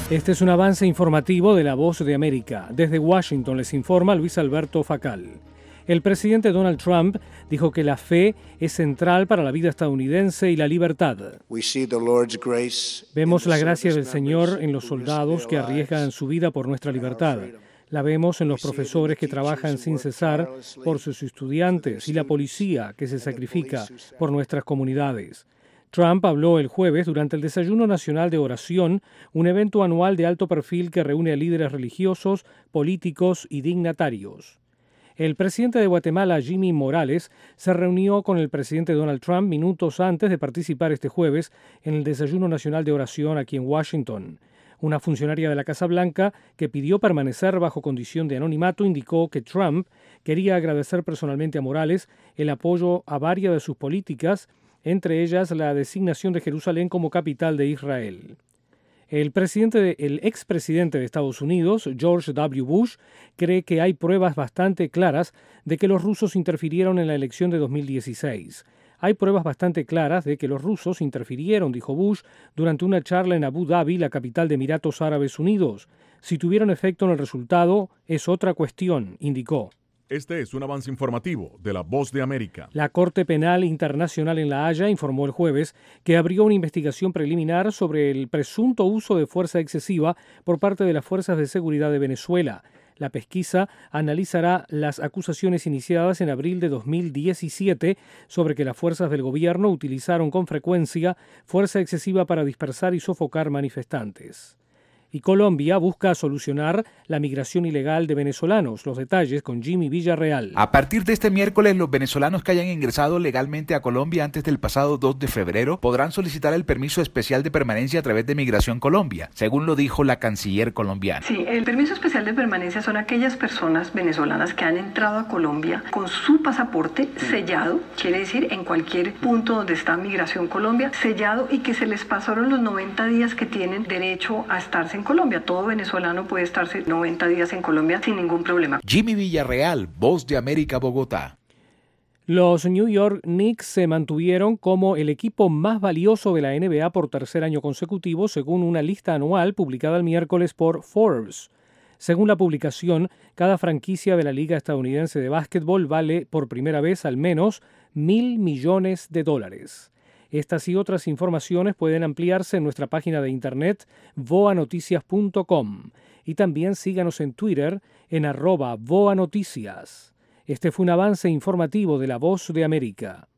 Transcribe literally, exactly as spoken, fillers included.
Este es un avance informativo de La Voz de América. Desde Washington les informa Luis Alberto Facal. El presidente Donald Trump dijo que la fe es central para la vida estadounidense y la libertad. Vemos la gracia del Señor en los soldados que arriesgan su vida por nuestra libertad. La vemos en los profesores que trabajan sin cesar por sus estudiantes y la policía que se sacrifica por nuestras comunidades. Trump habló el jueves durante el Desayuno Nacional de Oración, un evento anual de alto perfil que reúne a líderes religiosos, políticos y dignatarios. El presidente de Guatemala, Jimmy Morales, se reunió con el presidente Donald Trump minutos antes de participar este jueves en el Desayuno Nacional de Oración aquí en Washington. Una funcionaria de la Casa Blanca, que pidió permanecer bajo condición de anonimato, indicó que Trump quería agradecer personalmente a Morales el apoyo a varias de sus políticas, entre ellas la designación de Jerusalén como capital de Israel. El, presidente de, el expresidente de Estados Unidos, George W. Bush, cree que hay pruebas bastante claras de que los rusos interfirieron en la elección de dos mil dieciséis. Hay pruebas bastante claras de que los rusos interfirieron, dijo Bush, durante una charla en Abu Dhabi, la capital de Emiratos Árabes Unidos. Si tuvieron efecto en el resultado, es otra cuestión, indicó. Este es un avance informativo de La Voz de América. La Corte Penal Internacional en La Haya informó el jueves que abrió una investigación preliminar sobre el presunto uso de fuerza excesiva por parte de las fuerzas de seguridad de Venezuela. La pesquisa analizará las acusaciones iniciadas en abril de dos mil diecisiete sobre que las fuerzas del gobierno utilizaron con frecuencia fuerza excesiva para dispersar y sofocar manifestantes. Y Colombia busca solucionar la migración ilegal de venezolanos. Los detalles con Jimmy Villarreal. A partir de este miércoles, los venezolanos que hayan ingresado legalmente a Colombia antes del pasado dos de febrero podrán solicitar el permiso especial de permanencia a través de Migración Colombia, según lo dijo la canciller colombiana. Sí, el permiso especial de permanencia son aquellas personas venezolanas que han entrado a Colombia con su pasaporte sellado, quiere decir en cualquier punto donde está Migración Colombia, sellado, y que se les pasaron los noventa días que tienen derecho a estarse en Colombia. Todo venezolano puede estarse noventa días en Colombia sin ningún problema. Jimmy Villarreal, Voz de América, Bogotá. Los New York Knicks se mantuvieron como el equipo más valioso de la N B A por tercer año consecutivo, según una lista anual publicada el miércoles por Forbes. Según la publicación, cada franquicia de la Liga Estadounidense de Básquetbol vale por primera vez al menos mil millones de dólares. Estas y otras informaciones pueden ampliarse en nuestra página de internet voa noticias punto com y también síganos en Twitter en arroba voa noticias. Este fue un avance informativo de La Voz de América.